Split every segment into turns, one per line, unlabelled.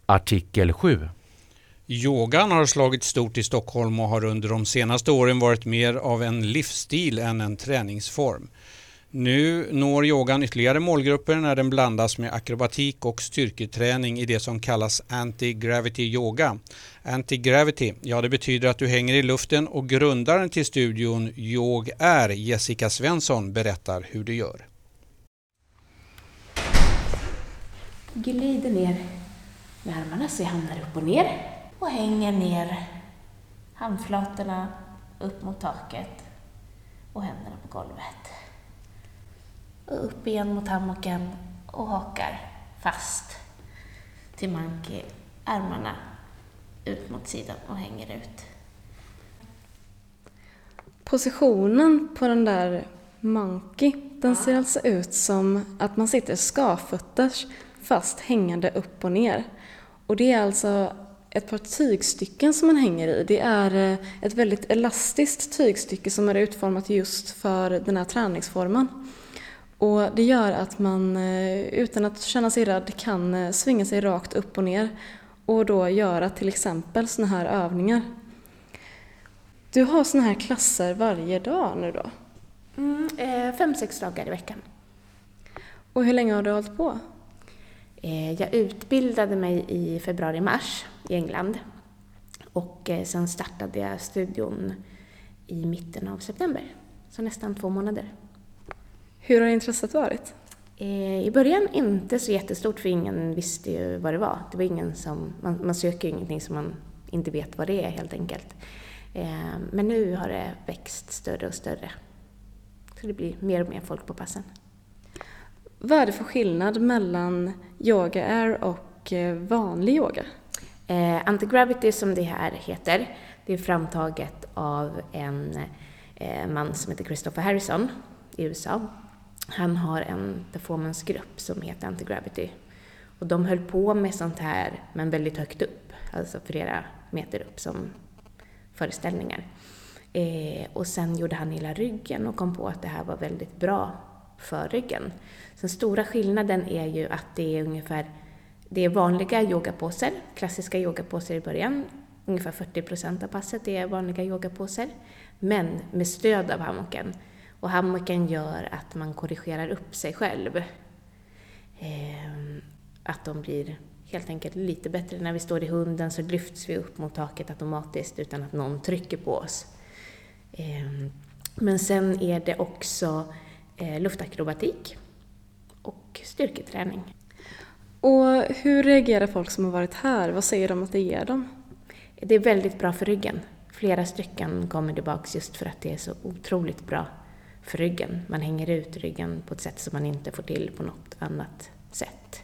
Artikel 7.
Yogan har slagit stort i Stockholm och har under de senaste åren varit mer av en livsstil än en träningsform. Nu når yogan ytterligare målgrupper när den blandas med akrobatik och styrketräning i det som kallas anti-gravity yoga. Anti-gravity, ja det betyder att du hänger i luften, och grundaren till studion Yog är Jessica Svensson berättar hur du gör.
Glider ner med armarna så jag hamnar upp och ner och hänger ner handflatorna upp mot taket och händerna på golvet. Och upp igen mot hammocken och hakar fast till monkey, armarna ut mot sidan och hänger ut.
Positionen på den där monkey, den ser alltså ut som att man sitter skavfötters fast hängande upp och ner. Och det är alltså ett par tygstycken som man hänger i. Det är ett väldigt elastiskt tygstycke som är utformat just för den här träningsformen. Och det gör att man utan att känna sig rädd kan svinga sig rakt upp och ner och då göra till exempel såna här övningar. Du har såna här klasser varje dag nu då?
5-6 dagar i veckan.
Och hur länge har du hållit på?
Jag utbildade mig i februari-mars i England och sen startade jag studion i mitten av september, så nästan 2 månader.
Hur har intresset varit?
I början inte så jättestort, för ingen visste ju vad det var. Det var ingen som, man söker ju ingenting som man inte vet vad det är helt enkelt. Men nu har det växt större och större. Så det blir mer och mer folk på passen.
Vad är det för skillnad mellan yoga air och vanlig yoga?
Anti-gravity som det här heter, det är framtaget av en man som heter Christopher Harrison i USA. Han har en performancegrupp som heter Anti-gravity. Och de höll på med sånt här, men väldigt högt upp, alltså flera meter upp som föreställningar. Och sen gjorde han hela ryggen och kom på att det här var väldigt bra för ryggen. Så den stora skillnaden är ju att det är vanliga yogapåser, klassiska yogapåser i början. Ungefär 40% av passet är vanliga yogapåser, men med stöd av hammocken. Och hammocken gör att man korrigerar upp sig själv. Att de blir helt enkelt lite bättre. När vi står i hunden så lyfts vi upp mot taket automatiskt utan att någon trycker på oss. Men sen är det också luftakrobatik och styrketräning.
Och hur reagerar folk som har varit här? Vad säger de att det ger dem?
Det är väldigt bra för ryggen. Flera stycken kommer tillbaka just för att det är så otroligt bra för ryggen. Man hänger ut ryggen på ett sätt som man inte får till på något annat sätt.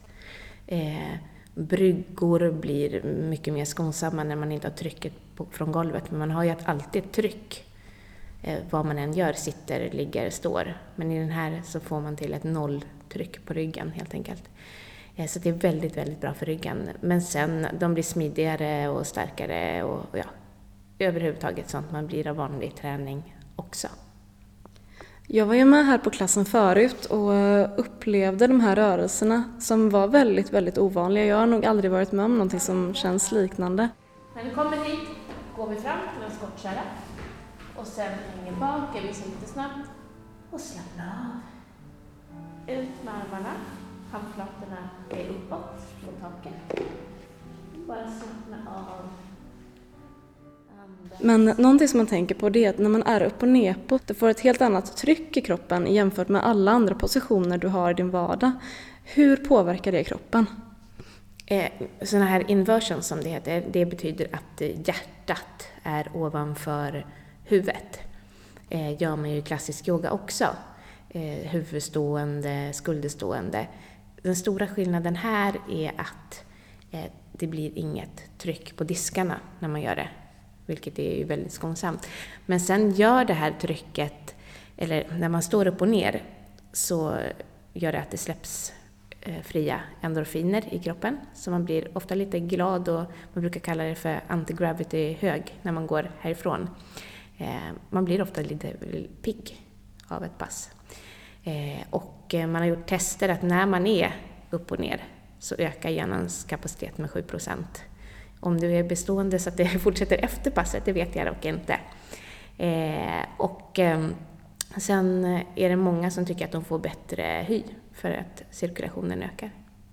Bryggor blir mycket mer skonsamma när man inte har trycket från golvet. Men man har ju alltid ett tryck. Vad man än gör, sitter, ligger, står. Men i den här så får man till ett nolltryck på ryggen helt enkelt. Så det är väldigt, väldigt bra för ryggen. Men sen, de blir smidigare och starkare och ja, överhuvudtaget sånt man blir av vanlig träning också.
Jag var ju med här på klassen förut och upplevde de här rörelserna som var väldigt, väldigt ovanliga. Jag har nog aldrig varit med om någonting som känns liknande.
När vi kommer hit går vi fram till en skottkärra och sen hänger bak, jag visar lite snabbt och slappna av. Ut med armarna, handflatorna är uppåt mot taket. Bara slappna av.
Men någonting som man tänker på det är att när man är upp och nepot, det får ett helt annat tryck i kroppen jämfört med alla andra positioner du har i din vardag. Hur påverkar det kroppen?
Sådana här inversion som det heter, det betyder att hjärtat är ovanför huvudet. Gör man ju klassisk yoga också. Huvudstående, skulderstående. Den stora skillnaden här är att det blir inget tryck på diskarna när man gör det. Vilket är ju väldigt skonsamt. Men sen gör det här trycket, eller när man står upp och ner, så gör det att det släpps fria endorfiner i kroppen. Så man blir ofta lite glad och man brukar kalla det för anti-gravity hög när man går härifrån. Man blir ofta lite pigg av ett pass. Och man har gjort tester att när man är upp och ner så ökar hjärnans kapacitet med 7%. Om det är bestående så att det fortsätter efter passet, det vet jag dock inte. Sen är det många som tycker att de får bättre hy för att cirkulationen ökar.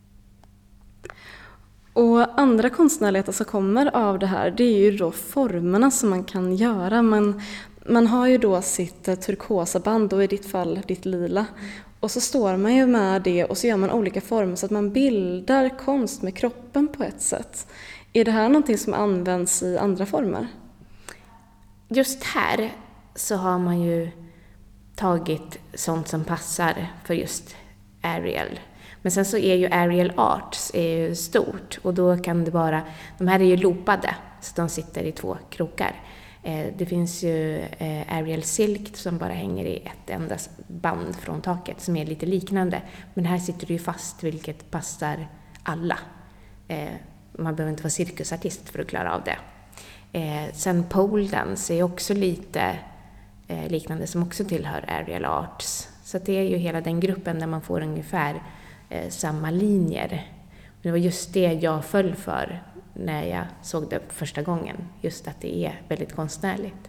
Och andra konstnärligheter som kommer av det här, det är ju då formerna som man kan göra. Man har ju då sitt turkosa band och i ditt fall ditt lila. Och så står man ju med det och så gör man olika former så att man bildar konst med kroppen på ett sätt. Är det här någonting som används i andra former?
Just här så har man ju tagit sånt som passar för just aerial. Men sen så är ju aerial arts är ju stort och då kan det vara, de här är ju loopade så de sitter i 2 krokar. Det finns ju aerial silk som bara hänger i ett enda band från taket som är lite liknande. Men här sitter det ju fast vilket passar alla. Man behöver inte vara cirkusartist för att klara av det. Sen pole dance är också lite liknande som också tillhör aerial arts. Så det är ju hela den gruppen där man får ungefär samma linjer. Det var just det jag föll för när jag såg det första gången. Just att det är väldigt konstnärligt.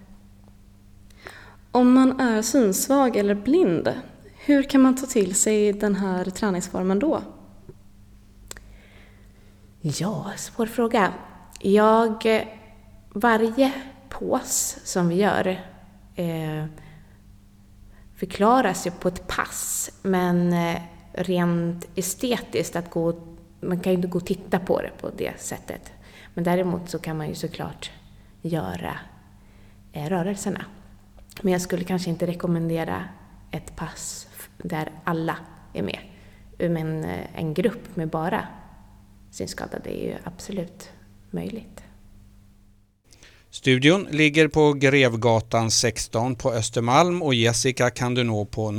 Om man är synsvag eller blind, hur kan man ta till sig den här träningsformen då?
Ja, svår fråga. Varje pås som vi gör förklaras ju på ett pass, men rent estetiskt man kan ju inte gå och titta på det på det sättet. Men däremot så kan man ju såklart göra rörelserna. Men jag skulle kanske inte rekommendera ett pass där alla är med. Men en grupp med bara synskadade är ju absolut möjligt.
Studion ligger på Grevgatan 16 på Östermalm och Jessica kan du nå på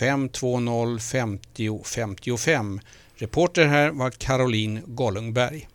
070-520 50 55. Reporter här var Caroline Gollungberg.